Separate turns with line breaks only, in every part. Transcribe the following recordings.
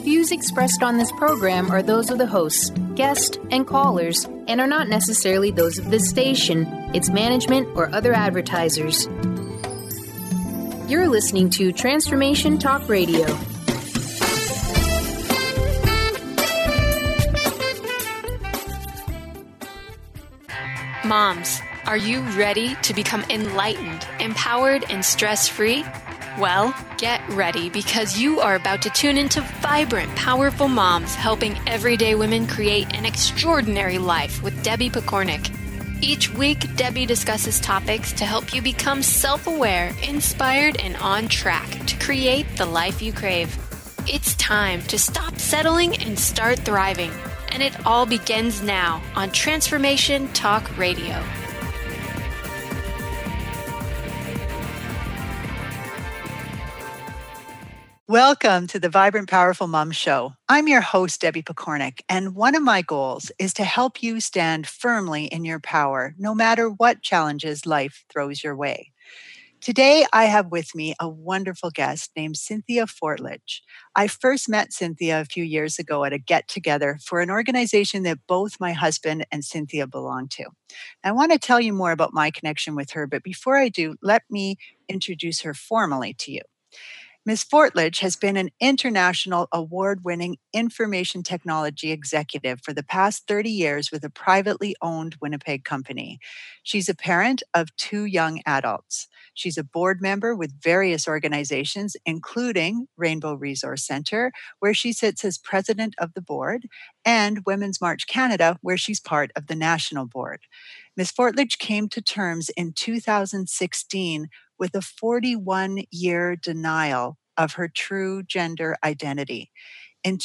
views expressed on this program are those of the hosts, guests, and callers, and are not necessarily those of this station, its management, or other advertisers. You're listening to Transformation Talk Radio.
Moms, are you ready to become enlightened, empowered, and stress-free? Well, get ready because you are about to tune into vibrant, powerful moms helping everyday women create an extraordinary life with Debbie Pokornik. Each week, Debbie discusses topics to help you become self-aware, inspired, and on track to create the life you crave. It's time to stop settling and start thriving. And it all begins now on Transformation Talk Radio.
Welcome to the Vibrant Powerful Mom Show. I'm your host, Debbie Pokornik, and one of my goals is to help you stand firmly in your power, no matter what challenges life throws your way. Today, I have with me a wonderful guest named Cynthia Fortledge. I first met Cynthia a few years ago at a get-together for an organization that both my husband and Cynthia belong to. I want to tell you more about my connection with her, but before I do, let me introduce her formally to you. Ms. Fortledge has been an international award-winning information technology executive for the past 30 years with a privately owned Winnipeg company. She's a parent of 2 young adults. She's a board member with various organizations, including Rainbow Resource Centre, where she sits as president of the board, and Women's March Canada, where she's part of the national board. Ms. Fortledge came to terms in 2016 with a 41-year denial of her true gender identity. In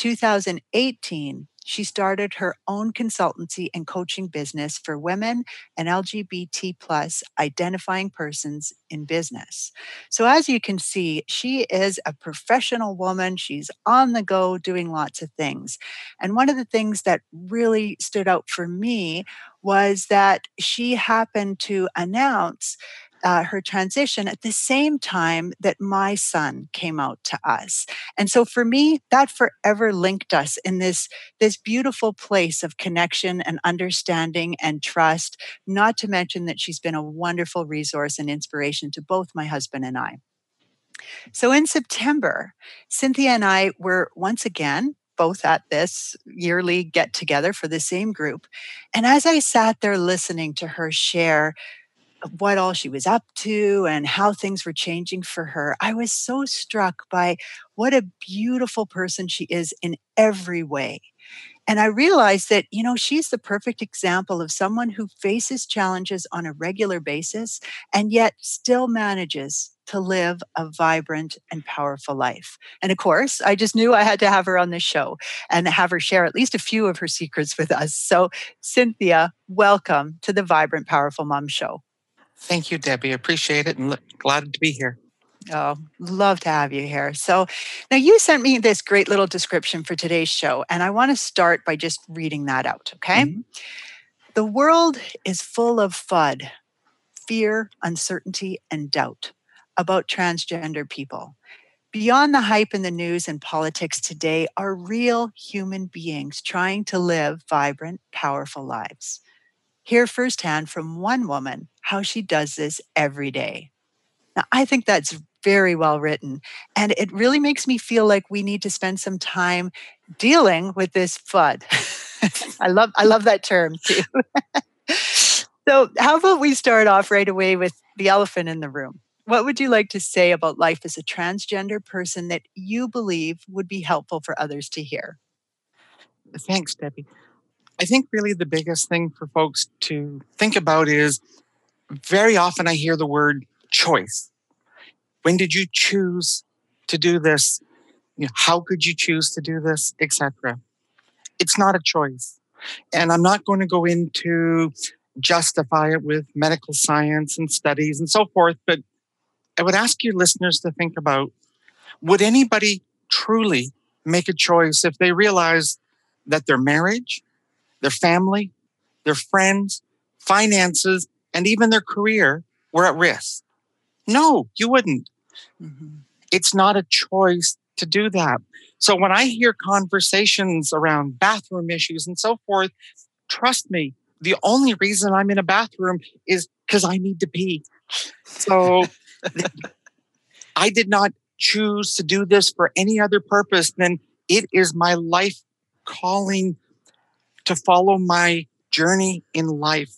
2018, she started her own consultancy and coaching business for women and LGBT plus identifying persons in business. So as you can see, she is a professional woman. She's on the go doing lots of things. And one of the things that really stood out for me was that she happened to announce her transition at the same time that my son came out to us. And so for me, that forever linked us in this beautiful place of connection and understanding and trust, not to mention that she's been a wonderful resource and inspiration to both my husband and I. So in September, Cynthia and I were once again both at this yearly get-together for the same group. And as I sat there listening to her share what all she was up to and how things were changing for her, I was so struck by what a beautiful person she is in every way. And I realized that, she's the perfect example of someone who faces challenges on a regular basis and yet still manages to live a vibrant and powerful life. And of course, I just knew I had to have her on the show and have her share at least a few of her secrets with us. So, Cynthia, welcome to the Vibrant Powerful Mom Show.
Thank you, Debbie. Appreciate it and glad to be here.
Oh, love to have you here. So now you sent me this great little description for today's show, and I want to start by just reading that out, okay? Mm-hmm. The world is full of FUD, fear, uncertainty, and doubt about transgender people. Beyond the hype in the news and politics today are real human beings trying to live vibrant, powerful lives. Hear firsthand from one woman how she does this every day. Now, I think that's very well written, and it really makes me feel like we need to spend some time dealing with this FUD. I love that term too. So how about we start off right away with the elephant in the room? What would you like to say about life as a transgender person that you believe would be helpful for others to hear?
Thanks, Debbie. I think really the biggest thing for folks to think about is very often I hear the word choice. When did you choose to do this? How could you choose to do this, etc.? It's not a choice. And I'm not going to go into justify it with medical science and studies and so forth, but I would ask your listeners to think about, would anybody truly make a choice if they realize that their marriage, their family, their friends, finances, and even their career were at risk? No, you wouldn't. Mm-hmm. It's not a choice to do that. So when I hear conversations around bathroom issues and so forth, trust me, the only reason I'm in a bathroom is because I need to pee. So I did not choose to do this for any other purpose than it is my life calling to follow my journey in life.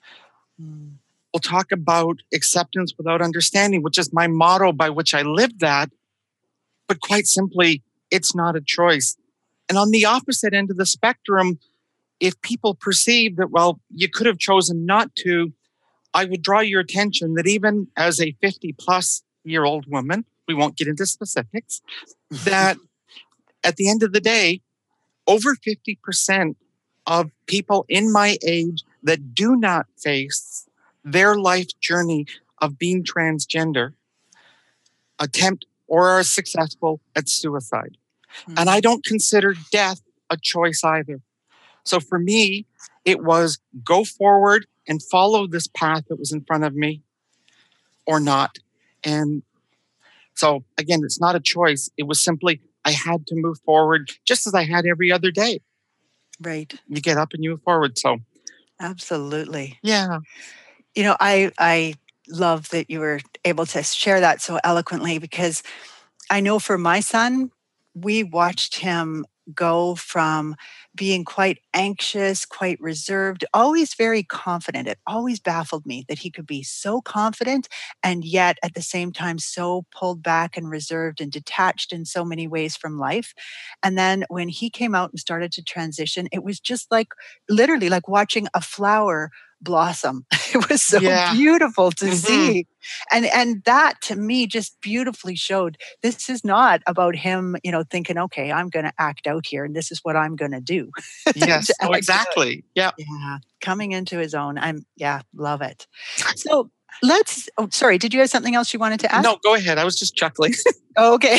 We'll talk about acceptance without understanding, which is my motto by which I live that. But quite simply, it's not a choice. And on the opposite end of the spectrum, if people perceive that, well, you could have chosen not to, I would draw your attention that even as a 50-plus-year-old woman, we won't get into specifics, that at the end of the day, over 50% of people in my age that do not face their life journey of being transgender attempt or are successful at suicide. And I don't consider death a choice either. So for me, it was go forward and follow this path that was in front of me or not. And so again, it's not a choice. It was simply, I had to move forward just as I had every other day.
Right.
You get up and you move forward. So
absolutely.
Yeah.
You know, I love that you were able to share that so eloquently, because I know for my son, we watched him go from being quite anxious, quite reserved, always very confident. It always baffled me that he could be so confident and yet at the same time so pulled back and reserved and detached in so many ways from life. And then when he came out and started to transition, it was just like literally like watching a flower blossom. It was so beautiful to see. And that to me just beautifully showed this is not about him, you know, thinking, okay, I'm going to act out here and this is what I'm going to do.
Yes, oh, exactly. Yeah.
Coming into his own. Love it. So sorry, did you have something else you wanted to add?
No, go ahead. I was just chuckling.
Okay.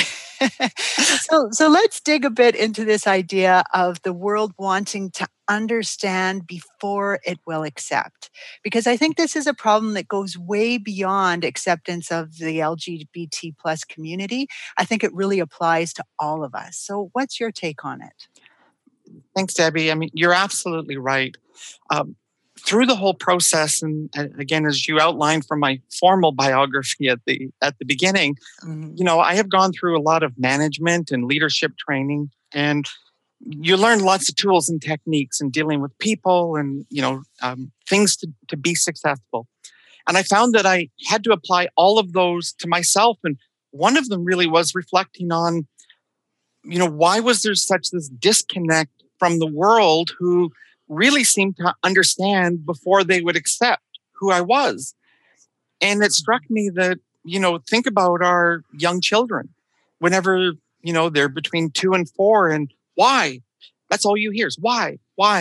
So let's dig a bit into this idea of the world wanting to understand before it will accept. Because I think this is a problem that goes way beyond acceptance of the LGBT plus community. I think it really applies to all of us. So what's your take on it?
Thanks, Debbie. I mean, you're absolutely right. Through the whole process, and again, as you outlined from my formal biography at the beginning, you know, I have gone through a lot of management and leadership training, and you learn lots of tools and techniques in dealing with people and, you know, things to be successful. And I found that I had to apply all of those to myself. And one of them really was reflecting on, you know, why was there such this disconnect from the world who really seemed to understand before they would accept who I was. And it struck me that, you know, think about our young children. Whenever, you know, they're between 2 and 4 and why? That's all you hear is why?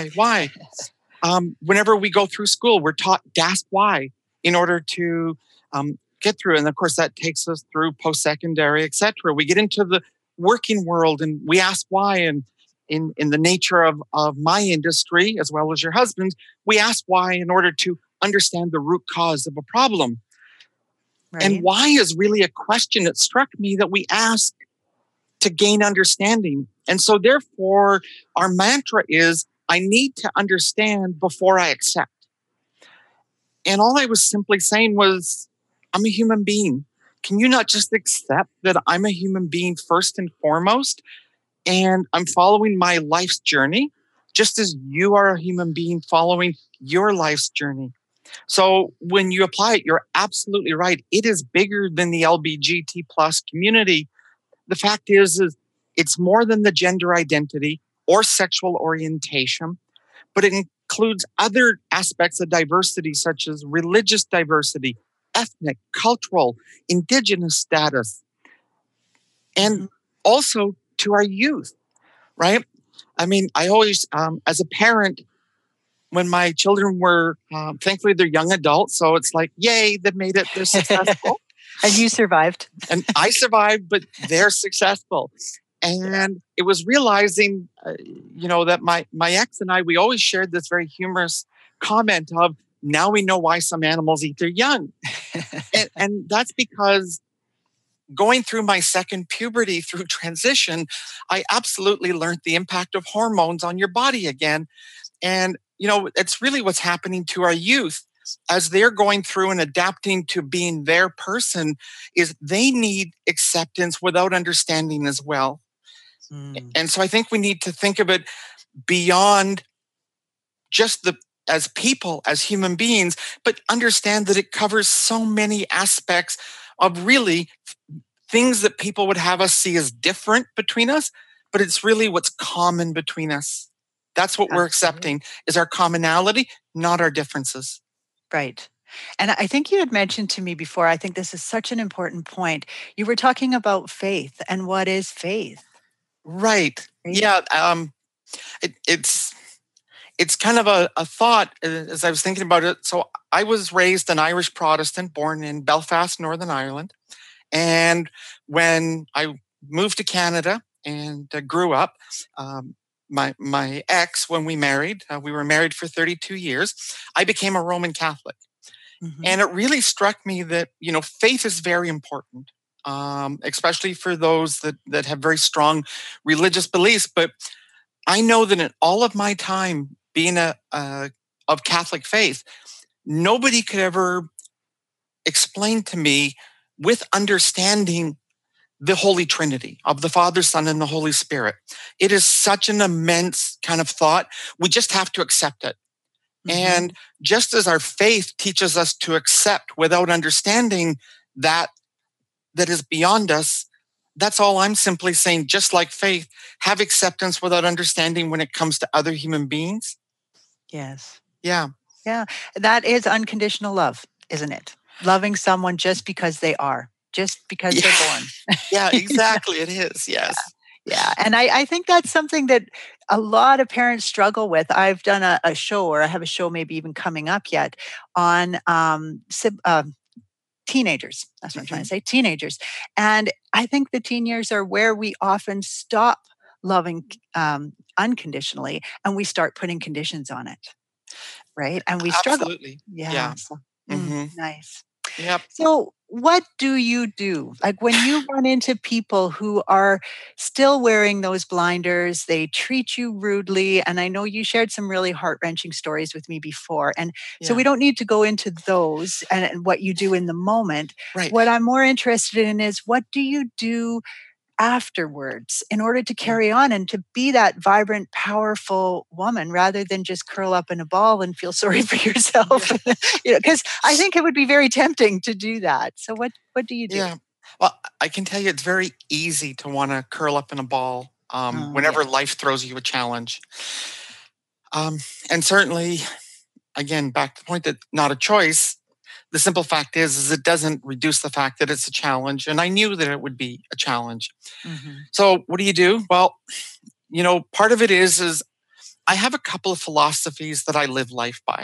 Whenever we go through school, we're taught gasp why in order to get through. And of course, that takes us through post-secondary, et cetera. We get into the working world and we ask why. And in the nature of my industry, as well as your husband's, we ask why in order to understand the root cause of a problem. Right. And why is really a question that struck me that we ask to gain understanding. And so therefore, our mantra is, I need to understand before I accept. And all I was simply saying was, I'm a human being. Can you not just accept that I'm a human being first and foremost? And I'm following my life's journey, just as you are a human being following your life's journey. So when you apply it, you're absolutely right. It is bigger than the LGBT plus community. The fact is it's more than the gender identity or sexual orientation, but it includes other aspects of diversity, such as religious diversity, ethnic, cultural, indigenous status, and also to our youth, right? I mean, I always, as a parent, when my children were, thankfully they're young adults, so it's like, yay, they made it, they're successful.
And you survived.
And I survived, but they're successful. And it was realizing, you know, that my ex and I, we always shared this very humorous comment of, now we know why some animals eat their young. and that's because going through my second puberty through transition, I absolutely learned the impact of hormones on your body again. And, it's really what's happening to our youth as they're going through and adapting to being their person is they need acceptance without understanding as well. And so I think we need to think of it beyond just as people, as human beings, but understand that it covers so many aspects of really things that people would have us see as different between us, but it's really what's common between us. That's what we're accepting is our commonality, not our differences.
Right. And I think you had mentioned to me before, I think this is such an important point. You were talking about faith and what is faith?
Right. Yeah. It's kind of a thought as I was thinking about it. So I was raised an Irish Protestant, born in Belfast, Northern Ireland. And when I moved to Canada and grew up, my ex, when we married, we were married for 32 years, I became a Roman Catholic. And it really struck me that, faith is very important, especially for those that have very strong religious beliefs. But I know that in all of my time being of Catholic faith, nobody could ever explain to me with understanding the Holy Trinity of the Father, Son, and the Holy Spirit. It is such an immense kind of thought. We just have to accept it. And just as our faith teaches us to accept without understanding that is beyond us, that's all I'm simply saying. Just like faith, have acceptance without understanding when it comes to other human beings.
Yes.
Yeah.
Yeah. That is unconditional love, isn't it? Loving someone just because they are, just because they're born.
Yeah, exactly. It is. Yes.
Yeah. And I think that's something that a lot of parents struggle with. I've done a show, or I have a show maybe even coming up yet, on teenagers. That's what I'm trying to say, teenagers. And I think the teen years are where we often stop loving unconditionally and we start putting conditions on it. Right. And we struggle.
Absolutely.
Yeah. So, nice.
Yep.
So what do you do? Like when you run into people who are still wearing those blinders, they treat you rudely. And I know you shared some really heart-wrenching stories with me before. And so we don't need to go into those and what you do in the moment.
Right.
What I'm more interested in is what do you do afterwards in order to carry on and to be that vibrant, powerful woman rather than just curl up in a ball and feel sorry for yourself? Because I think it would be very tempting to do that. So what do you do?
Yeah. Well, I can tell you it's very easy to want to curl up in a ball whenever life throws you a challenge. And certainly, again, back to the point that not a choice. The simple fact is it doesn't reduce the fact that it's a challenge. And I knew that it would be a challenge. So what do? Well, part of it is I have a couple of philosophies that I live life by.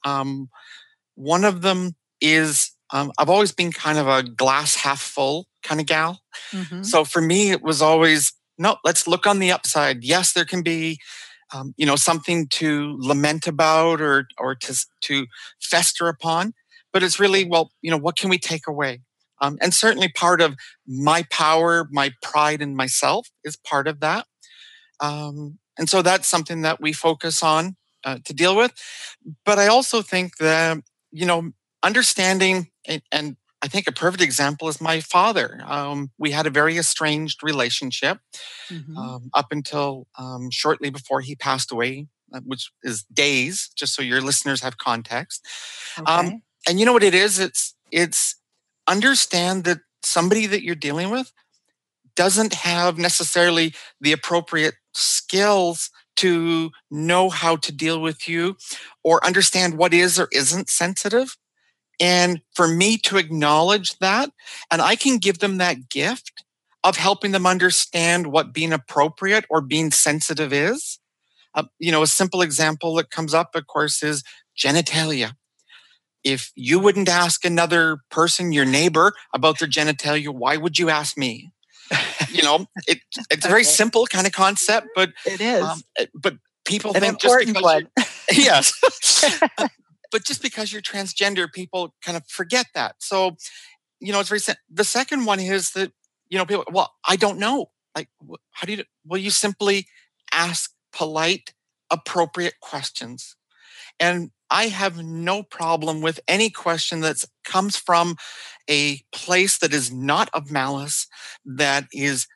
One of them is I've always been kind of a glass half full kind of gal. So for me, it was always, no, let's look on the upside. Yes, there can be something to lament about or to fester upon. But it's really, what can we take away? And certainly part of my power, my pride in myself is part of that. And so that's something that we focus on to deal with. But I also think that, understanding, and I think a perfect example is my father. We had a very estranged relationship up until shortly before he passed away, which is days, just so your listeners have context.
Okay.
And you know what it is? It's understand that somebody that you're dealing with doesn't have necessarily the appropriate skills to know how to deal with you or understand what is or isn't sensitive. And for me to acknowledge that, and I can give them that gift of helping them understand what being appropriate or being sensitive is. A simple example that comes up, of course, is genitalia. If you wouldn't ask another person, your neighbor, about their genitalia, why would you ask me? It's a very simple kind of concept, but
it is.
But people
An
think just
important
because
one.
Yes, but just because you're transgender, people kind of forget that. So it's very, the second one is that, people, well, I don't know. Like, how do you, well, you simply ask polite, appropriate questions. And I have no problem with any question that comes from a place that is not of malice, that is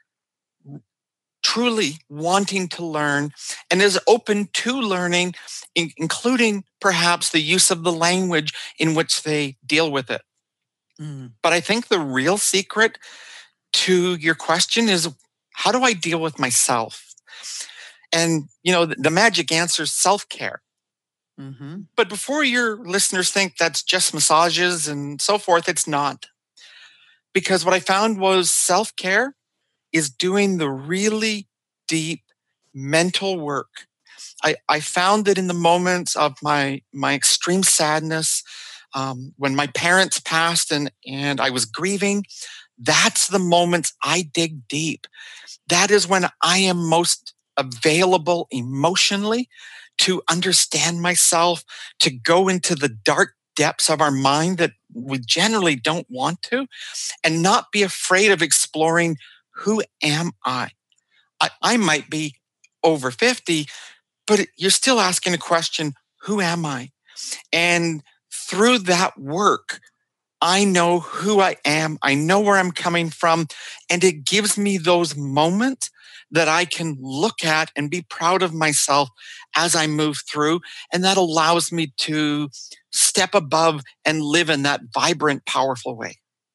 truly wanting to learn and is open to learning, including perhaps the use of the language in which they deal with it. But I think the real secret to your question is, how do I deal with myself? And, the magic answer is self-care. But before your listeners think that's just massages and so forth, it's not. Because what I found was self-care is doing the really deep mental work. I found that in the moments of my extreme sadness, when my parents passed and I was grieving, that's the moments I dig deep. That is when I am most available emotionally to understand myself, to go into the dark depths of our mind that we generally don't want to, and not be afraid of exploring, who am I? I might be over 50, but you're still asking a question, who am I? And through that work, I know who I am. I know where I'm coming from. And it gives me those moments that I can look at and be proud of myself as I move through. And that allows me to step above and live in that vibrant, powerful way.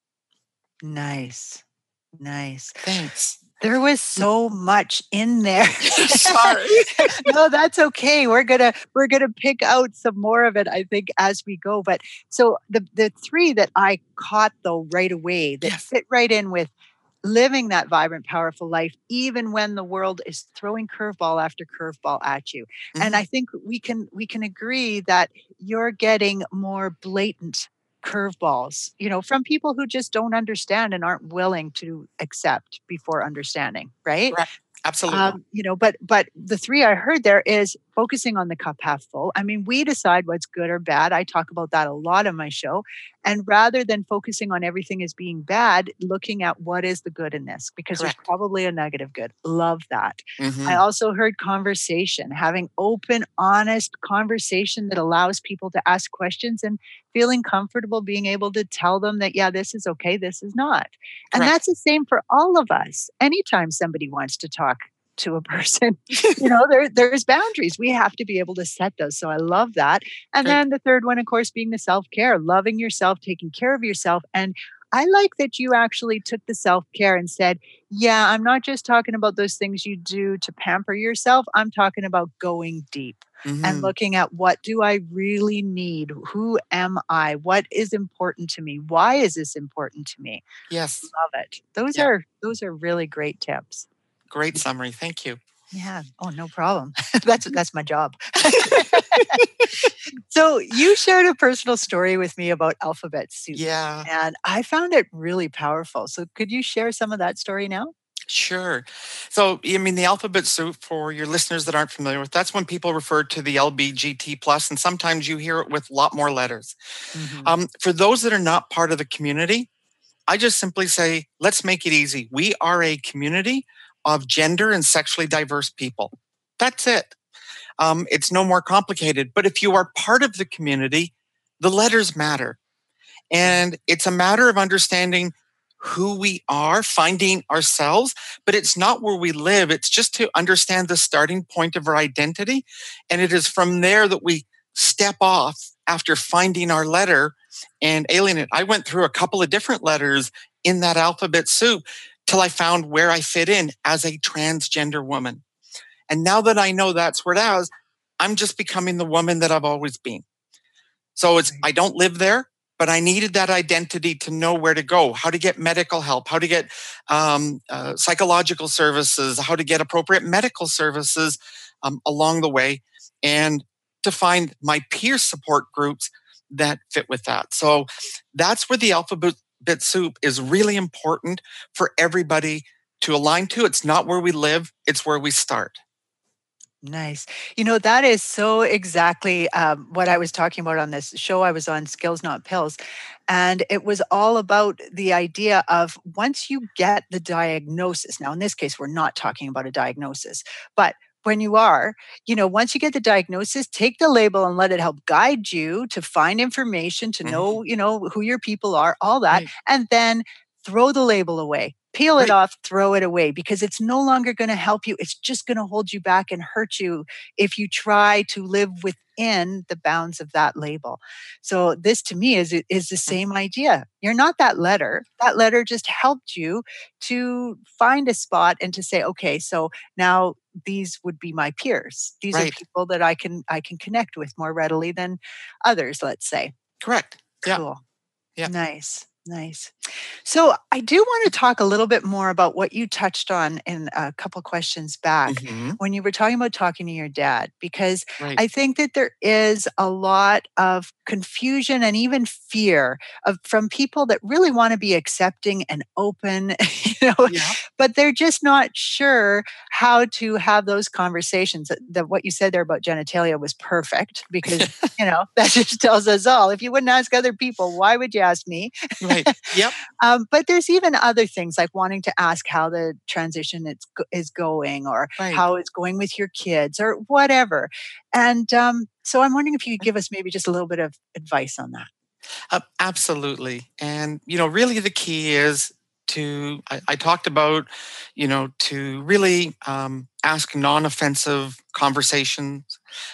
Nice.
Thanks.
There was so much in there.
Sorry.
No, that's okay. We're gonna pick out some more of it, I think, as we go. But so the three that I caught though right away that fit right in with living that vibrant, powerful life, even when the world is throwing curveball after curveball at you. And I think we can agree that you're getting more blatant curveballs, from people who just don't understand and aren't willing to accept before understanding, right?
Right. Absolutely.
But the three I heard there is focusing on the cup half full. I mean, we decide what's good or bad. I talk about that a lot on my show. And rather than focusing on everything as being bad, looking at what is the good in this, because there's probably a negative good. Love that. I also heard conversation, having open, honest conversation that allows people to ask questions and feeling comfortable being able to tell them that, yeah, this is okay, this is not. And that's the same for all of us. Anytime somebody wants to talk to a person, there's boundaries. We have to be able to set those. So I love that. And then the third one, of course, being the self-care, loving yourself, taking care of yourself. And I like that you actually took the self-care and said, yeah, I'm not just talking about those things you do to pamper yourself. I'm talking about going deep and looking at, what do I really need? Who am I? What is important to me? Why is this important to me?
Yes.
Love it. Those are really great tips.
Great summary. Thank you.
Yeah. Oh, no problem. That's my job. So you shared a personal story with me about alphabet soup.
Yeah.
And I found it really powerful. So could you share some of that story now?
Sure. So, the alphabet soup, for your listeners that aren't familiar with, that's when people refer to the LBGT plus, and sometimes you hear it with a lot more letters. For those that are not part of the community, I just simply say, let's make it easy. We are a community of gender and sexually diverse people. That's it. It's no more complicated. But if you are part of the community, the letters matter. And it's a matter of understanding who we are, finding ourselves, but it's not where we live. It's just to understand the starting point of our identity. And it is from there that we step off after finding our letter and alienate. I went through a couple of different letters in that alphabet soup till I found where I fit in as a transgender woman. And now that I know that's where it is, I'm just becoming the woman that I've always been. So I don't live there, but I needed that identity to know where to go, how to get medical help, how to get psychological services, how to get appropriate medical services along the way, and to find my peer support groups that fit with that. So that's where the alphabet soup is really important for everybody to align to. It's not where we live, it's where we start.
Nice. That is so exactly what I was talking about on this show I was on, Skills Not Pills. And it was all about the idea of once you get the diagnosis. Now, in this case, we're not talking about a diagnosis, but when you are, once you get the diagnosis, take the label and let it help guide you to find information, to
Mhm.
know, who your people are, all that,
Right.
and then throw the label away. Peel it
Right.
off, throw it away because it's no longer going to help you. It's just going to hold you back and hurt you if you try to live within the bounds of that label. So this to me is the
Mm.
same idea. You're not that letter. That letter just helped you to find a spot and to say, okay, so now these would be my peers. These are
Right.
people that I can connect with more readily than others, let's say.
Correct. Yeah.
Cool.
Yeah.
Nice. Nice. So I do want to talk a little bit more about what you touched on in a couple questions back
Hmm.
when you were talking about talking to your dad, because
Right.
I think that there is a lot of confusion and even fear from people that really want to be accepting and open, you know,
Yeah.
but they're just not sure how to have those conversations. That what you said there about genitalia was perfect because that just tells us all. If you wouldn't ask other people, why would you ask me?
Right. Yep.
But there's even other things like wanting to ask how the transition is going or
Right.
how it's going with your kids or whatever. And so I'm wondering if you could give us maybe just a little bit of advice on that.
Absolutely. And, really the key is I talked about, to really ask non offensive conversations,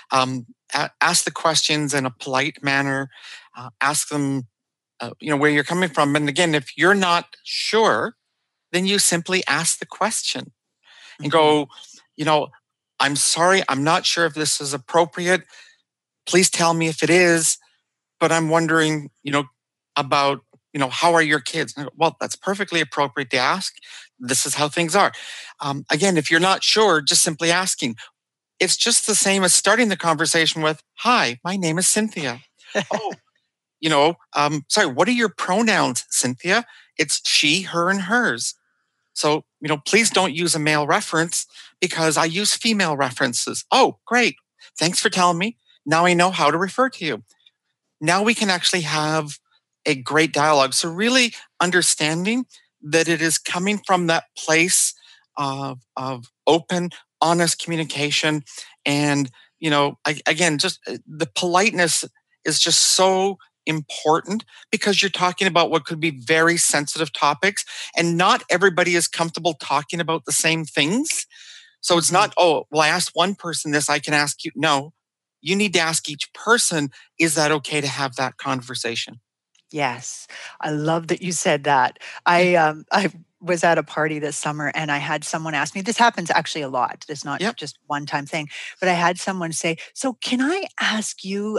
ask the questions in a polite manner, ask them, where you're coming from. And again, if you're not sure, then you simply ask the question and
Hmm.
go, you know, I'm sorry, I'm not sure if this is appropriate. Please tell me if it is, but I'm wondering, about, how are your kids? And I go, well, that's perfectly appropriate to ask. This is how things are. Again, if you're not sure, just simply asking. It's just the same as starting the conversation with, hi, my name is Cynthia. Oh, sorry, what are your pronouns, Cynthia? It's she, her, and hers. So, please don't use a male reference because I use female references. Oh, great. Thanks for telling me. Now I know how to refer to you. Now we can actually have a great dialogue. So, really understanding that it is coming from that place of open, honest communication. And, again, just the politeness is just so important because you're talking about what could be very sensitive topics, and not everybody is comfortable talking about the same things. So it's
Hmm.
not, oh, well, I asked one person this, I can ask you. No, you need to ask each person, is that okay to have that conversation?
Yes, I love that you said that.
Yeah.
I was at a party this summer and I had someone ask me. This happens actually a lot. It's not
Yep.
just one time thing, but I had someone say, "So can I ask you,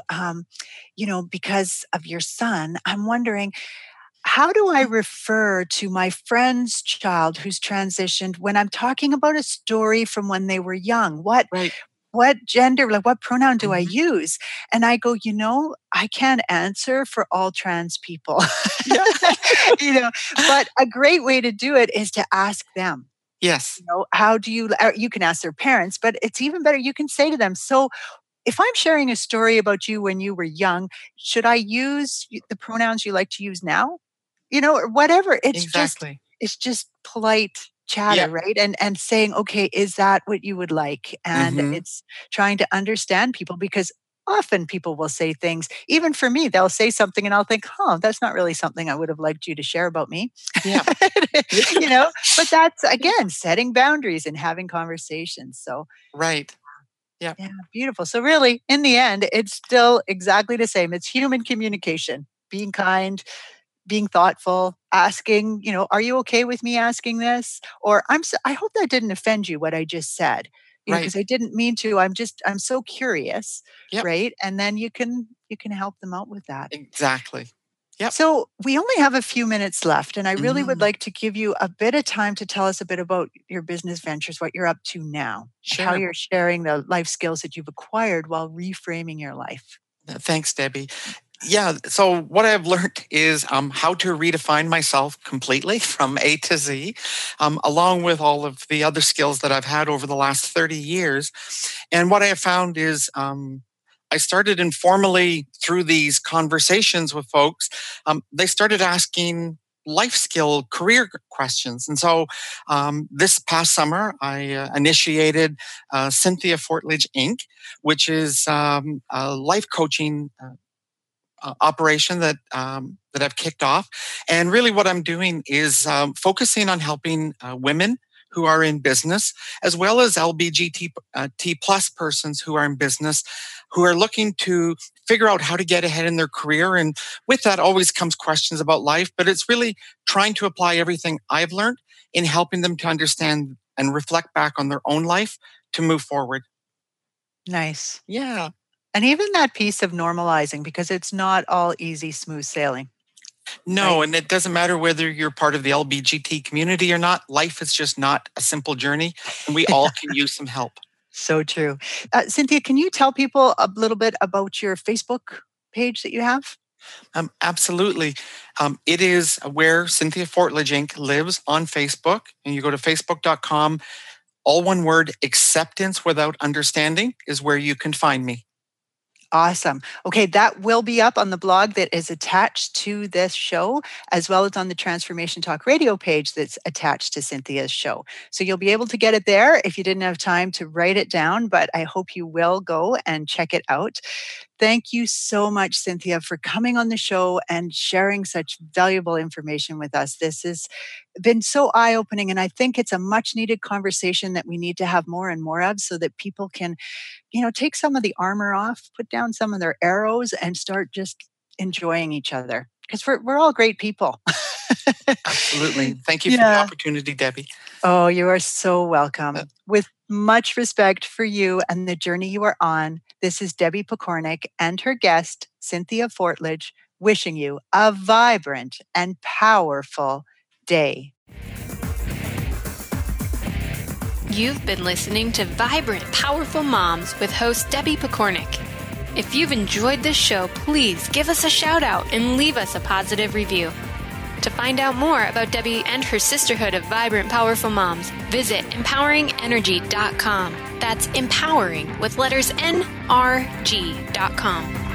because of your son, I'm wondering." How do I
Mm.
refer to my friend's child who's transitioned when I'm talking about a story from when they were young?
Right.
What gender, like what pronoun do I
Mhm.
use? And I go, I can't answer for all trans people.
Yeah.
you know, but a great way to do it is to ask them.
Yes.
How do you can ask their parents, but it's even better. You can say to them, so if I'm sharing a story about you when you were young, should I use the pronouns you like to use now? Or whatever.
Exactly.
It's just polite chatter,
Yep.
right? And saying, okay, is that what you would like? And
Mhm.
it's trying to understand people because often people will say things, even for me, they'll say something and I'll think, oh, that's not really something I would have liked you to share about me.
Yeah.
you know, but that's again setting boundaries and having conversations. So
Right. Yep.
yeah, beautiful. So really, in the end, it's still exactly the same. It's human communication, being kind, being thoughtful, asking, are you okay with me asking this? Or I hope that didn't offend you what I just said.
Right.
Because I didn't mean to. I'm so curious,
Yep.
right? And then you can help them out with that.
Exactly. Yep.
So we only have a few minutes left, and I really would
Mm.
like to give you a bit of time to tell us a bit about your business ventures, what you're up to now, and how
Sure.
you're sharing the life skills that you've acquired while reframing your life.
Thanks, Debbie. Yeah. So what I've learned is how to redefine myself completely from A to Z, along with all of the other skills that I've had over the last 30 years. And what I have found is I started informally through these conversations with folks. They started asking life skill career questions. And so this past summer, I initiated Cynthia Fortledge Inc., which is a life coaching operation that I've kicked off. And really what I'm doing is focusing on helping women who are in business, as well as LGBT plus persons who are in business, who are looking to figure out how to get ahead in their career. And with that always comes questions about life, but it's really trying to apply everything I've learned in helping them to understand and reflect back on their own life to move forward.
Nice.
Yeah.
And even that piece of normalizing, because it's not all easy, smooth sailing.
No,
Right.
and it doesn't matter whether you're part of the LGBT community or not. Life is just not a simple journey, and we all can use some help.
So true. Cynthia, can you tell people a little bit about your Facebook page that you have?
Absolutely. It is where Cynthia Fortledge Inc. lives on Facebook, and you go to facebook.com, all one word, acceptance without understanding is where you can find me.
Awesome. Okay, that will be up on the blog that is attached to this show, as well as on the Transformation Talk radio page that's attached to Cynthia's show. So you'll be able to get it there if you didn't have time to write it down, but I hope you will go and check it out. Thank you so much, Cynthia, for coming on the show and sharing such valuable information with us. This has been so eye-opening, and I think it's a much-needed conversation that we need to have more and more of so that people can take some of the armor off, put down some of their arrows, and start just enjoying each other. Because we're all great people.
Absolutely. Thank you for the opportunity, Debbie.
Oh, you are so welcome. With much respect for you and the journey you are on, this is Debbie Pokornik and her guest, Cynthia Fortledge, wishing you a vibrant and powerful day.
You've been listening to Vibrant, Powerful Moms with host Debbie Pokornik. If you've enjoyed this show, please give us a shout out and leave us a positive review. To find out more about Debbie and her sisterhood of Vibrant, Powerful Moms, visit empoweringenergy.com. That's empowering with letters NRG.com.